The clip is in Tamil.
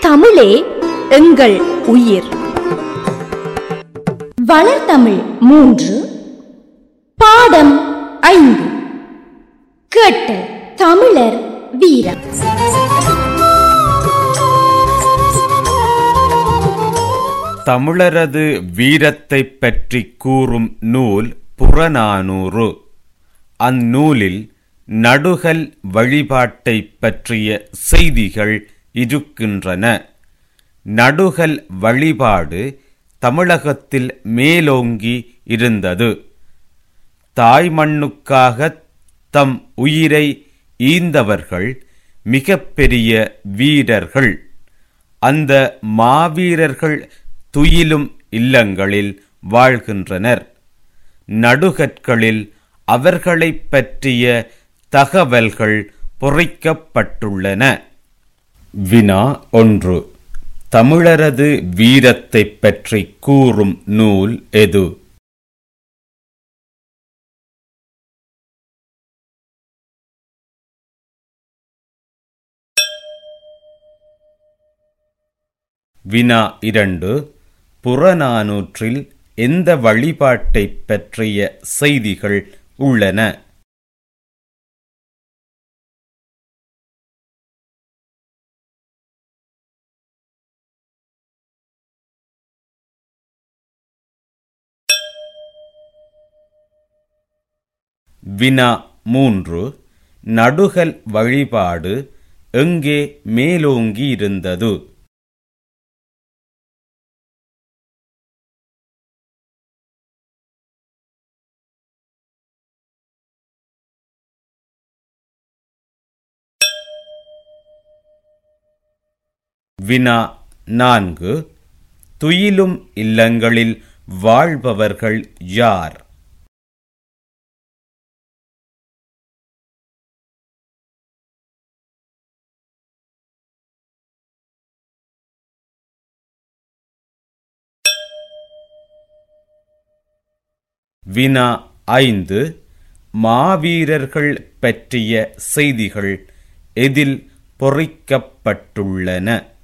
தமிழே எங்கள் உயிர். வளர்தமிழ் 3 பாடம் 5 கேட்டல் தமிழர் வீரம். தமிழரது வீரத்தை பற்றி கூறும் நூல் புறநானூறு. அந்நூலில் நடுகல் வழிபாட்டை பற்றிய செய்திகள் இருக்கின்றன. நடுகல் வழிபாடு தமிழகத்தில் மேலோங்கி இருந்தது. தாய்மண்ணுக்காக தம் உயிரை ஈந்தவர்கள் மிக பெரிய வீரர்கள். அந்த மாவீரர்கள் துயிலும் இல்லங்களில் வாழ்கின்றனர். நடுகற்களில் அவர்களை பற்றிய தகவல்கள் பொறிக்கப்பட்டுள்ளன. வினா 1. தமிழரது வீரத்தை பற்றி கூறும் நூல் எது? வினா 2. புறநானூற்றில் எந்த வழிபாட்டை பற்றிய செய்திகள் உள்ளன? வினா 3. நடுகல் வழிபாடு எங்கே மேலோங்கி இருந்தது? வினா 4. துயிலும் இல்லங்களில் வாழ்பவர்கள் யார்? வினா 5. மாவீரர்கள் பற்றிய செய்திகள் எதில் பொறிக்கப்பட்டுள்ளன?